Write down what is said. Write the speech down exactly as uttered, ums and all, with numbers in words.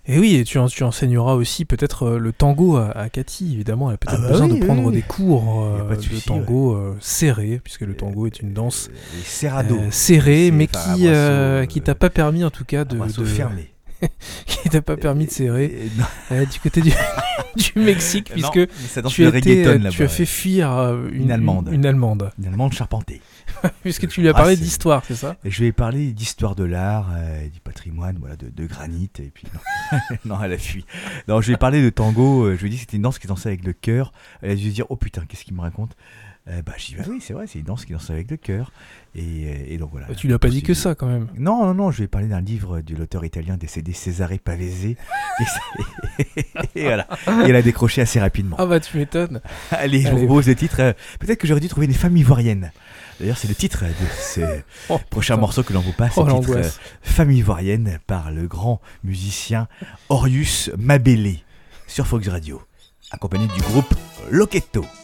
Et oui, et tu, tu enseigneras aussi peut-être euh, le tango à, à Cathy, évidemment. Elle a peut-être ah bah besoin oui, de prendre oui. des cours euh, de, souci, de tango ouais. euh, serré, puisque le tango est une danse euh, serrado. Euh, serrée, mais qui, euh, qui t'a pas permis en tout cas de... de... fermé. qui t'a pas permis de serrer euh, du côté du, du Mexique, puisque non, tu, étais, tu as fait fuir euh, une, une Allemande. Une, une Allemande. Une Allemande charpentée. Puisque tu lui as parlé ah, d'histoire, c'est ça ? Et je lui ai parlé d'histoire de l'art, euh, du patrimoine, voilà, de, de granit, et puis non, non elle a fui. Non, je lui ai parlé de tango, euh, je lui ai dit que c'était une danse qui dansait avec le cœur. Elle a dû se dire, oh putain, qu'est-ce qu'il me raconte ? Euh, bah, j'ai dit, bah oui, c'est vrai, c'est une danse qui danse avec le cœur. Et, et donc voilà. Tu lui as pas dit que ça quand même. Non, non, non, je lui ai parlé d'un livre de l'auteur italien décédé Cesare Pavese. et, et voilà. Et elle a décroché assez rapidement. Ah bah tu m'étonnes. Allez, je vous propose le titre. Euh, peut-être que j'aurais dû trouver une femme ivoirienne. D'ailleurs, c'est le titre de ce oh, prochain putain. morceau que l'on vous passe. Oh, le titre euh, Femme ivoirienne par le grand musicien Orius Mabélé sur Fox Radio, accompagné du groupe Loketo.